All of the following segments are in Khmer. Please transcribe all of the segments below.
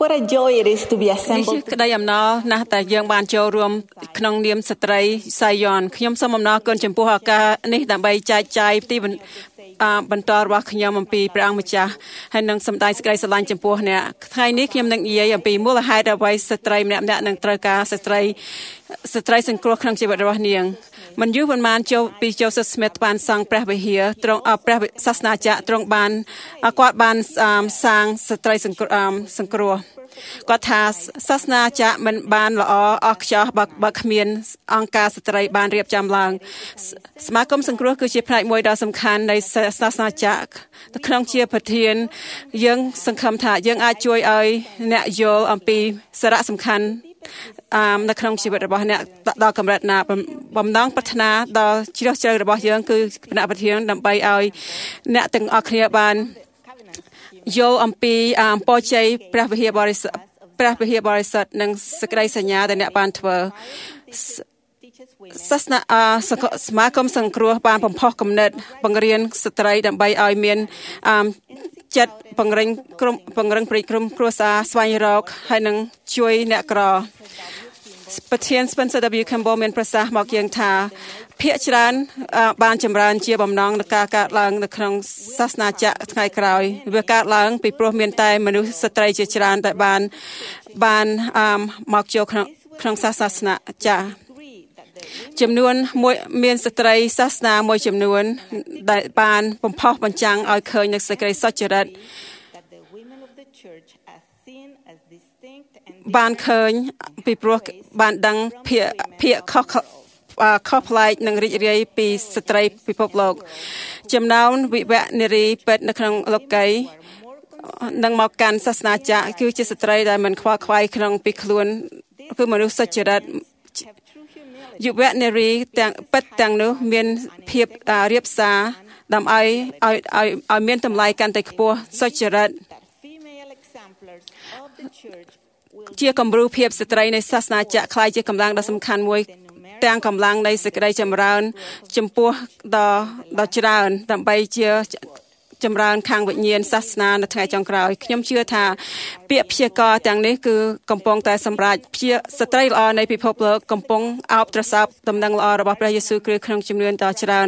what a joy it is to be នេះ assembled. ក្តីអំណរណាស់តែយើងបានចូលរួមក្នុងនាមស្ត្រីសាយ័នខ្ញុំសូមអំណរគុណចំពោះឱកាសនេះដើម្បីចែកចាយទីបន្តរបស់ខ្ញុំអំពីព្រះអង្គម្ចាស់ហើយនឹងសម្ដែងសេចក្តីស្រឡាញ់ចំពោះអ្នកថ្ងៃនេះខ្ញុំនឹងនិយាយអំពីមូលហេតុអ្វីស្ត្រីម្នាក់ៗនឹងត្រូវការស្ត្រីសង្គ្រោះក្នុងជីវិតរបស់នាងមិនយូរប៉ុន្មានពីJoseph Smith បានសាងព្រះវិហារត្រង់ព្រះសាសនាចក្រត្រង់គាត់បានសាងស្ត្រីសង្គ្រោះគាត់ថាសាសនាចក្រមិនបានល្អអស់ខ្ចោះបើគ្មានអង្គការស្ត្រីបានរៀបចំឡើងសមាគមសង្គ្រោះគឺជាផ្នែកមួយដ៏សំខាន់នៃសាសនាចក្រក្នុងជាប្រធានយើងសង្ឃឹមថាយើងអាចជួយឲ្យអ្នកយល់អំពីសារៈសំខាន់នៅក្នុងជីវិតរបស់អ្នកដល់កម្រិតណាបំណងប្រាថ្នាដល់ជ្រោះជ្រៅរបស់យើងគឺគណៈប្រធានដើម្បីឲ្យអ្នកទាំងអស់គ្នាបានយល់អំពីពរជ័យព្រះវិហារបរិសុទ្ធនិងសេចក្តីសញ្ញាដែលអ្នកបានធ្វើសាសនាសមាគមសង្គ្រោះបានបំផុសគំនិតបង្រៀនស្ត្រីដើម្បីឲ្យមានចិត្តពង្រឹងព្រៃក្រុមគ្រួសារស្វែងរកហើយនឹងជួយអ្នកក្រប្រធាន Spencer W. Campbell មានប្រសាសន៍មកយើងថាភាគច្រើនបានចម្រើនជាបំណងនៃការកើតឡើងនៅក្នុងសាសនាចក្រថ្ងៃក្រោយវាកើតឡើងពីព្រោះមានតែមនុស្សស្ត្រីជាច្រើនតែបានមកចូលក្នុងសាសនាចក្រចំនួនមួយមានស្ត្រីសាសនាមួយចំនួនដែលបានបំផុសបញ្ចាំងឲ្យឃើញនូវសេចក្តីសុចរិតបានឃើញពីព្រោះបានដឹងភាគខុសប្លែកនិងរីករាយពីស្ត្រីពិភពលោកចំណោមវិវៈនារីពេទ្យនៅក្នុងលោកីនឹងមកកាន់សាសនាចក្រគឺជាស្ត្រីដែលមិនខ្វល់ខ្វាយក្នុងពីខ្លួនគឺមនុស្សសុចរិតយុវនារីទាំងពិតទាំងនោះមានភាពរៀបសារដើម្បីឲ្យមានតម្លៃកាន់តែខ្ពស់សុចរិតជាគំរូភាពស្ត្រីនៃសាសនាចក្រคล้ายជាកម្លាំងដ៏សំខាន់មួយទាំងកម្លាំងនៃសេចក្តីចម្រើនចំពោះដ៏ច្រើនដើម្បីជាចម្រើនខាងវិញ្ញាណសាសនានៅថ្ងៃចុងក្រោយខ្ញុំជឿថាពាក្យព្យាករណ៍ទាំងនេះគឺកំពុងតែសម្រាប់ស្ត្រីល្អនៃពិភពលោកកំពុងអោបត្រសោបដំណឹងល្អរបស់ព្រះយេស៊ូវគ្រីស្ទក្នុងជំនឿដ៏ច្រើន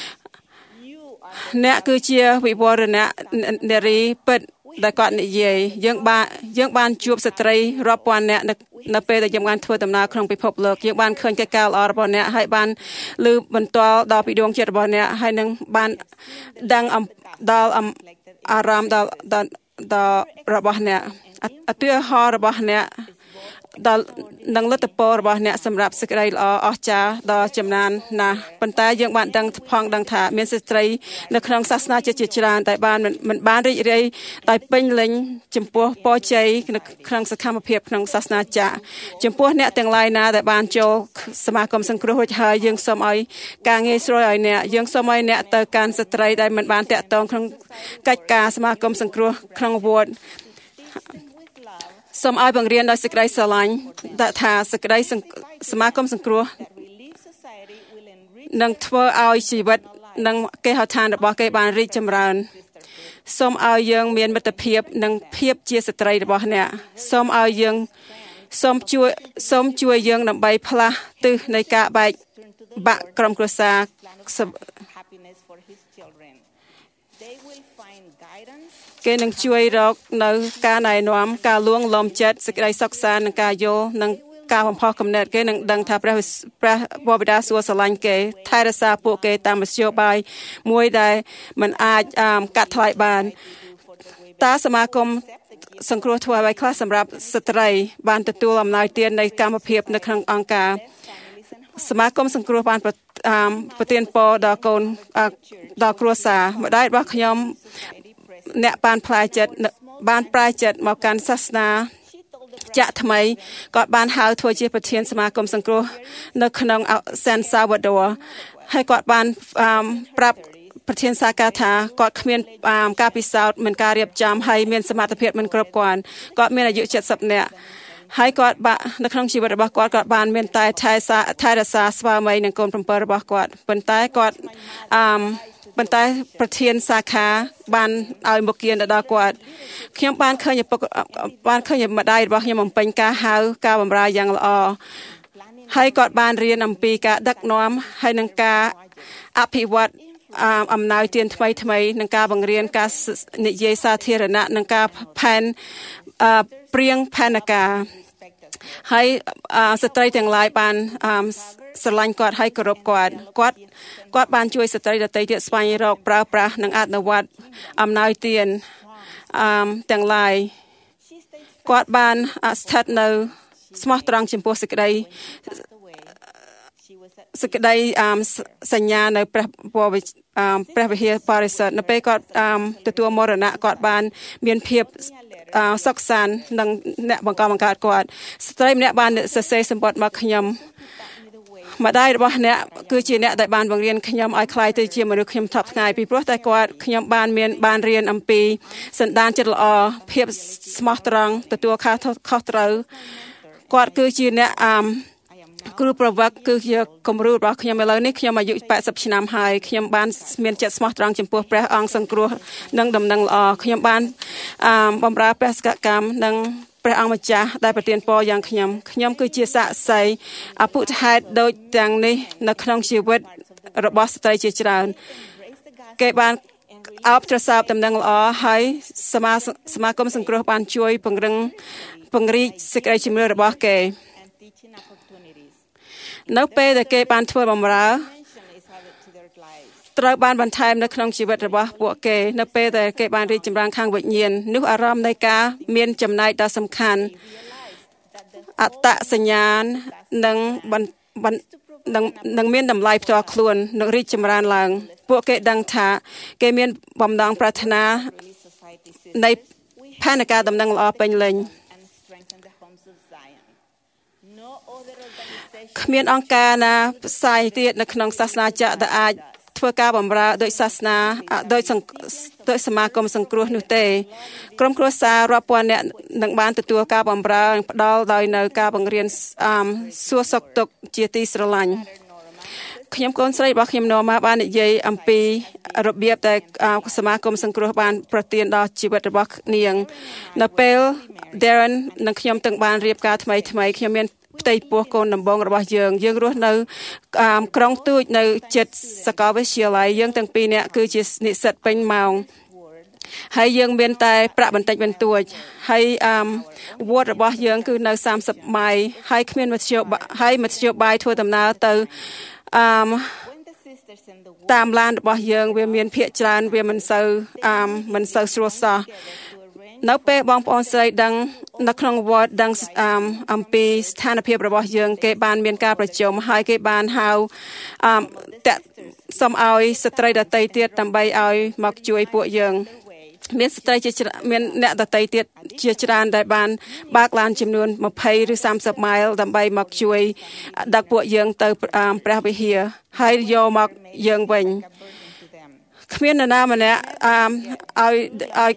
អ្នកគឺជាវិវរណៈនារីពិតដែលគាត់និយាយយើងបានជួបស្ត្រីរាប់ពាន់អ្នកនៅពេលដែលយើងបានធ្វើដំណើរក្នុងពិភពលោកយើងបានឃើញកិច្ចការល្អរបស់អ្នកហើយបានលើបន្តដល់ពីដួងចិត្តរបស់អ្នកហើយនឹងបានដឹងដល់អារម្មណ៍ដល់របស់អ្នកឧទាហរណ៍របស់អ្នកដល់នឹងលទ្ធផលរបស់អ្នកសម្រាប់សេចក្តីល្អអស្ចារ្យដ៏ចំណានណាស់ប៉ុន្តែយើងបានដឹងថាមានស្ត្រីនៅក្នុងសាសនាជាច្រើនតែមិនបានរីករាយដោយពេញលេញចំពោះពរជ័យក្នុងសកម្មភាពក្នុងសាសនាចក្រចំពោះអ្នកទាំងឡាយណាដែលបានចូលសមាគមសង្គ្រោះរួចហើយយើងសូមឲ្យការងាយស្រួលឲ្យអ្នកយើងសូមឲ្យអ្នកទៅកាន់ស្ត្រីដែលមិនបានតាក់ទងក្នុងកិច្ចការសមាគមសង្គ្រោះក្នុងវត្តសូមឲ្យបង្រៀនដោយសេចក្តីស្រឡាញ់ថាសេចក្តីសមាគមសង្គ្រោះនឹងធ្វើឲ្យជីវិតនិងគេហដ្ឋានរបស់គេបានរីកចម្រើនសូមឲ្យយើងមានមិត្តភាពនិងភាពជាស្ត្រីរបស់អ្នកសូមជួយយើងដើម្បីផ្លាស់ទិសនៃការបែកបាក់ក្រុមគ្រួសារគេនឹងជួយរកនៅការណែនាំការលួងលោមចិត្តសេចក្តីសុខសាន្តនិងការយល់និងការបំផុសគំនិតគេនឹងដឹងថាព្រះបិតាសួគ៌ស្រឡាញ់គេថែរក្សាពួកគេតាមមធ្យោបាយមួយដែលមិនអាចកាត់ថ្លៃបានតើសមាគមសង្គ្រោះធ្វើអ្វីខ្លះសម្រាប់ស្ត្រីបានទទួលអំណោយទាននៃកម្មភាពនៅក្នុងអង្គការសមាគមសង្គ្រោះបានប្រទានពរដល់កូនដល់គ្រួសារម្ដាយរបស់ខ្ញុំអ្នកបានប្រែចិត្តមកកាន់សាសនាចាក់ថ្មីគាត់បានហៅធ្វើជាប្រធានសមាគមសង្គ្រោះនៅក្នុងSan Salvadorហើយគាត់បានប្រាប់ប្រធានសាខាថាគាត់គ្មានការពិសោធន៍មិនការរៀបចំហើយមានសមត្ថភាពមិនគ្រប់គ្រាន់គាត់មានអាយុ70នាក់ហើយគាត់នៅក្នុងជីវិតរបស់គាត់បានមានតែថែរក្សាស្វាមីនិងកូន7របស់គាត់ប៉ុន្តែគាត់ប៉ុន្តែប្រធានសាខាបានឲ្យមកគៀនទៅដល់គាត់ខ្ញុំបានឃើញម្ដាយរបស់ខ្ញុំបំពេញការហៅការបម្រើយ៉ាងល្អហើយគាត់បានរៀនអំពីការដឹកនាំហើយនឹងការអភិវឌ្ឍអំណោយទានថ្មីនឹងការបង្រៀនការនិយាយសាធារណៈនឹងការផែនព្រៀងផែនការហើយស្ត្រីទាំងឡាយបានស្រឡាញ់គាត់ហើយគោរពគាត់បានជួយស្ត្រីដទៃទៀតស្វែងរកប្រើប្រាស់និងអនុវត្តអំណោយទានទាំងឡាយគាត់បានស្ថិតនៅស្មោះត្រង់ចំពោះសេចក្តីសញ្ញានៅព្រះវិហារបរិសុទ្ធនៅពេលគាត់ទទួលមរណៈគាត់បានមានភាពសុខសាន្តនិងអ្នកបង្កើតគាត់ស្ត្រីម្នាក់បានសរសេរសម្បត្តិមកខ្ញុំម្ដាយរបស់អ្នកគឺជាអ្នកដែលបានបង្រៀនខ្ញុំឲ្យក្លាយទៅជាមនុស្សខ្ញុំថប់ថ្ងៃពីព្រោះតែខ្ញុំបានរៀនអំពីសន្តានចិត្តល្អភាពស្មោះត្រង់ទទួលខុសត្រូវគាត់គឺជាអ្នកគ្រូប្រវត្តិគឺជាគំរូរបស់ខ្ញុំឥឡូវនេះខ្ញុំអាយុ80ឆ្នាំហើយខ្ញុំបានមានចិត្តស្មោះត្រង់ចំពោះព្រះអង្គសង្គ្រោះនិងដំណឹងល្អខ្ញុំបានបម្រើព្រះសកកម្មនិងព្រះអង្គម្ចាស់ដែលប្រទានពរយ៉ាងខ្ញុំគឺជាសាក្សីអពុទ្ធហេតុដូចទាំងនេះនៅក្នុងជីវិតរបស់ស្ត្រីជាច្រើនគេបានអបត្រសើបដំណឹងល្អហើយសមាគមសង្គ្រោះបានជួយពង្រីកសេចក្តីជំនឿរបស់គេនៅពេលដែលគេបានធ្វើបម្រើត្រូវបានបន្ថែមនៅក្នុងជីវិតរបស់ពួកគេនៅពេលដែលគេបានរីកចម្រើនខាងវិញ្ញាណនោះអារម្មណ៍នៃការមានចំណែកដ៏សំខាន់អត្តសញ្ញាណនិងមានតម្លៃផ្ទាល់ខ្លួននឹងរីកចម្រើនឡើងពួកគេដឹងថាគេមានបំណងប្រាថ្នានៃផែនការដំណឹងល្អពេញលេញគ្មានអង្គការណាផ្សាយទៀតនៅក្នុងសាសនាចក្រដែលអាចធ្វើការបម្រើដោយសមាគមសង្គ្រោះនោះទេក្រុមគ្រួសាររាប់ពាន់នាក់នឹងបានទទួលការបម្រើផ្ដល់ដោយនៅការបង្រៀនសួរសុខទុក្ខជាទីស្រឡាញ់ខ្ញុំកូនស្រីរបស់ខ្ញុំណូម៉ាបាននិយាយអំពីរបៀបដែលសមាគមសង្គ្រោះបានប្រទានដល់ជីវិតរបស់នាងនៅពេល Darren និងខ្ញុំទាំងបានរៀបការថ្មីខ្ញុំមានផ្ទៃពោះកូនដំបងរបស់យើងរស់នៅក្រុងទូចនៅជិតសាកលវិទ្យាល័យយើងទាំងពីរនាក់គឺជានិស្សិតពេញម៉ោងហើយយើងមានតែប្រាក់បន្តិចបន្តួចហើយវត្តរបស់យើងគឺនៅ30ម៉ៃល៍ហើយគ្មានមធ្យោបាយធ្វើដំណើរទៅតាមឡានរបស់យើងវាមានភាគច្រើនវាមិនសូវស្រួលសោះនៅពេលបងប្អូនស្រីដឹងនៅក្នុងវត្តដឹងអំពីស្ថានភាពរបស់យើងគេបានមានការប្រជុំហើយគេបានហៅសូមឲ្យស្ត្រីដទៃទៀតដើម្បីឲ្យមកជួយពួកយើងមានស្ត្រីមានអ្នកដទៃទៀតជាច្រើនដែលបានបើកឡានចំនួន20ឬ30ម៉ាイលដើម្បីមកជួយដឹកពួកយើងទៅព្រះវិហារហើយយកមកយើងវិញគ្មាននរណាម្នាក់ឲ្យ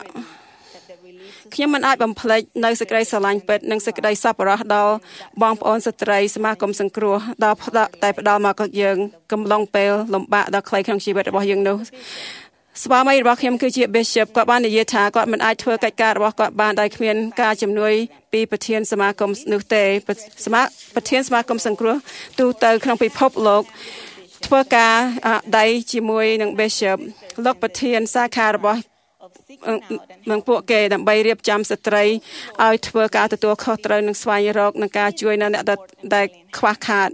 ខ្ញុំមិនអាចបំភ្លេចនៅសេចក្តីស្រឡាញ់ពិតនិងសេចក្តីសប្បុរសដល់បងប្អូនស្ត្រីសមាគមសង្គ្រោះដល់តែផ្ដល់មកយើងកំឡុងពេលលំបាកដ៏ខ្លីក្នុងជីវិតរបស់យើងនោះស្វាមីរបស់ខ្ញុំគឺជា Bishop គាត់បាននិយាយថាគាត់មិនអាចធ្វើកិច្ចការរបស់គាត់បានដោយគ្មានការជំនួយពីប្រធានសមាគមនោះទេប្រធានសមាគមសង្គ្រោះទូទៅក្នុងពិភពលោកធ្វើការដៃជាមួយនឹង Bishop លោកប្រធានសាខារបស់នឹងពួកគេដើម្បីរៀបចំស្ត្រីឲ្យធ្វើការទទួលខុសត្រូវនិងស្វែងរកនឹងការជួយនៅអ្នកដែលខ្វះខាត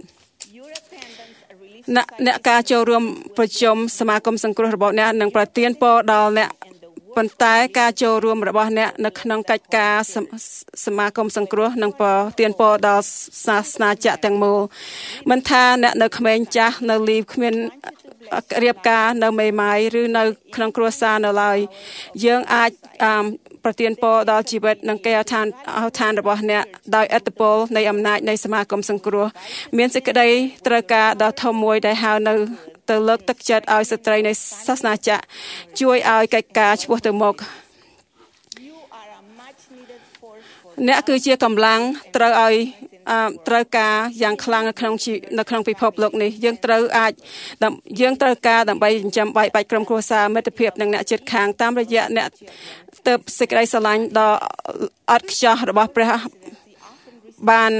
អ្នកការចូលរួមប្រជុំសមាគមសង្គ្រោះរបស់អ្នកនឹងប្រទានពរដល់អ្នកប៉ុន្តែការចូលរួមរបស់អ្នកនៅក្នុងកិច្ចការសមាគមសង្គ្រោះនឹងប្រទានពរដល់សាសនាចក្រទាំងមូលមិនថាអ្នកនៅក្មេងចាស់នៅលីវគ្មានរៀបការនៅមេម៉ាយឬនៅក្នុងគ្រួសារនៅឡើយយើងអាចប្រទានពរដល់ជីវិតនិងគេអឋានរបស់អ្នកដោយឥទ្ធិពលនៃអំណាចនៃសមាគមសង្គ្រោះមានសេចក្តីត្រូវការដ៏ធំមួយដែលហៅនៅទៅលើកទឹកចិត្តឲ្យស្ត្រីនៃសាសនាចក្រជួយឲ្យកិច្ចការឆ្ពោះទៅមុខអ្នកគឺជាកម្លាំងត្រូវឲ្យត្រូវការយ៉ាងខ្លាំងនៅក្នុងពិភពលោកនេះយើងត្រូវការដើម្បីចិញ្ចឹមបែបបាច់ក្រុមគ្រួសារមិត្តភាពនិងអ្នកជិតខាងតាមរយៈអ្នកទៅសេចក្តីស្រឡាញ់ដ៏ឥតខ្ចោះរបស់ព្រះបាន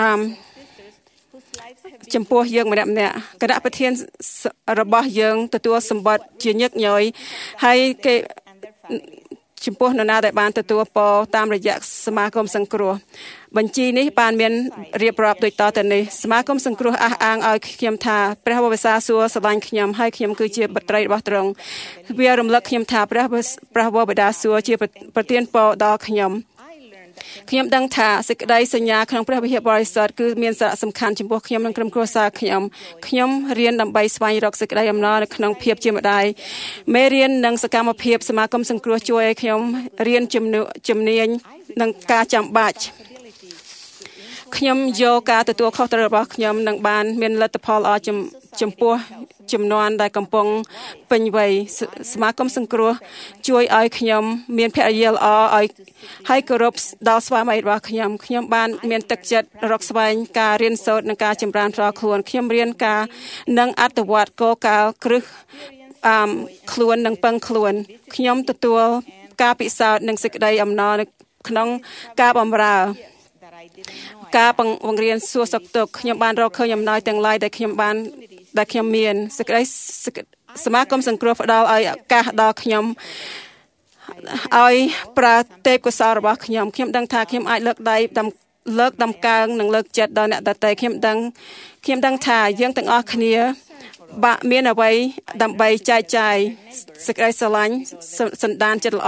ចំពោះយើងម្នាក់គណៈប្រធានរបស់យើងទទួលសម្បត្តិជាញឹកញយហើយគេចំពោះនរណាដែលបានទទួលពរតាមរយៈសមាគមសង្គ្រោះបញ្ជីនេះបានមានរៀបរាប់ដូចតទៅនេះសមាគមសង្គ្រោះអះអាងឲ្យខ្ញុំថាព្រះវរបិតាសួរស្រឡាញ់ខ្ញុំហើយខ្ញុំគឺជាបុត្រីរបស់ទ្រង់វារំលឹកខ្ញុំថាព្រះវរបិតាសួរជាប្រទានពរដល់ខ្ញុំដឹងថាសេចក្តីសញ្ញាក្នុងព្រះវិហារបរិសុទ្ធគឺមានសារៈសំខាន់ចំពោះខ្ញុំនិងក្រុមគ្រួសារខ្ញុំរៀនដើម្បីស្វែងរកសេចក្តីអំណរនៅក្នុងភាពជាម្ដាយមេរៀននិងសកម្មភាពសមាគមសង្គ្រោះជួយឲ្យខ្ញុំរៀនជំនាញនិងការចាំបាច់ខ្ញុំយកការទទួលខុសត្រូវរបស់ខ្ញុំនឹងបានមានលទ្ធផលល្អចំពោះចំនួនដែលកំពុងពេញវ័យសមាគមសង្គ្រោះជួយឲ្យខ្ញុំមានភរិយាល្អហើយគោរពដល់ស្វាមីរបស់ខ្ញុំបានមានទឹកចិត្តរកស្វែងការរៀនសូត្រនិងការចម្រើនផ្ទាល់ខ្លួនខ្ញុំរៀនការនិងអត្ថវត្តគោលការណ៍គ្រឹះខ្លួននិងពឹងខ្លួនខ្ញុំទទួលការពិសោធន៍និងសេចក្តីអំណរនៅក្នុងការបម្រើការបង្រៀនសួរសុខទុក្ខខ្ញុំបានរកឃើញអំណោយទាំងឡាយដែលខ្ញុំមានសេចក្តីសមាគមសង្គ្រោះផ្ដល់ឲ្យឱកាសដល់ខ្ញុំឲ្យប្រើទេពកោសល្យរបស់ខ្ញុំដឹងថាខ្ញុំអាចលើកដំកើងនិងលើកចិត្តដល់អ្នកដទៃខ្ញុំដឹងថាយើងទាំងអស់គ្នាមានអ្វីដើម្បីចែកចាយសេចក្តីស្រឡាញ់សន្តានចិត្តល្អ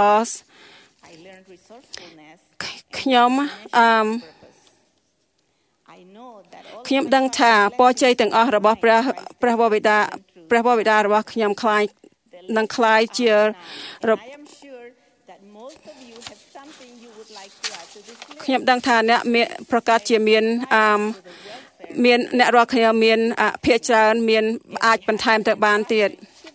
ខ្ញុំដឹងថាពរជ័យទាំងអស់របស់ព្រះវរបិតារបស់ខ្ញុំคล้ายជាខ្ញុំដឹងថាអ្នកប្រកាសជាមានអ្នករាល់គ្នាមានភាគច្រើនមានអាចបន្ថែមទៅបានទៀត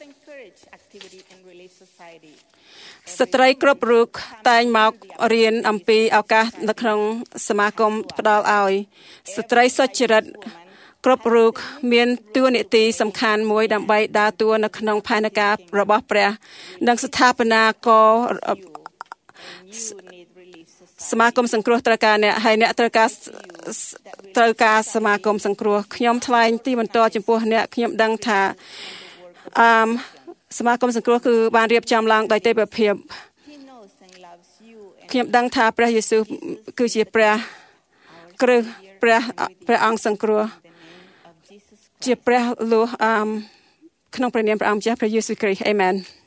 ស្ត្រីគ្រប់រូបតែងមករៀនអំពីឱកាសនៅក្នុងសមាគមផ្ដល់ឲ្យស្ត្រីសុចរិតគ្រប់រូបមានតួនាទីសំខាន់មួយដើម្បីដើរតួនៅក្នុងផែនការរបស់ព្រះនិងស្ថាបនាករសមាគមសង្គ្រោះត្រូវការអ្នកហើយអ្នកត្រូវការសមាគមសង្គ្រោះខ្ញុំថ្លែងទីបន្ទាល់ចំពោះអ្នកខ្ញុំដឹងថាសមាគមសង្គ្រោះគឺបានរៀបចំឡើងដោយទេពភាពខ្ញុំដឹងថាព្រះយេស៊ូវគឺជាព្រះគ្រឹះព្រះអង្គសង្គ្រោះជាព្រះលោះក្នុងព្រះនាមព្រះអង្គម្ចាស់ព្រះយេស៊ូវគ្រីស្ទអាមែន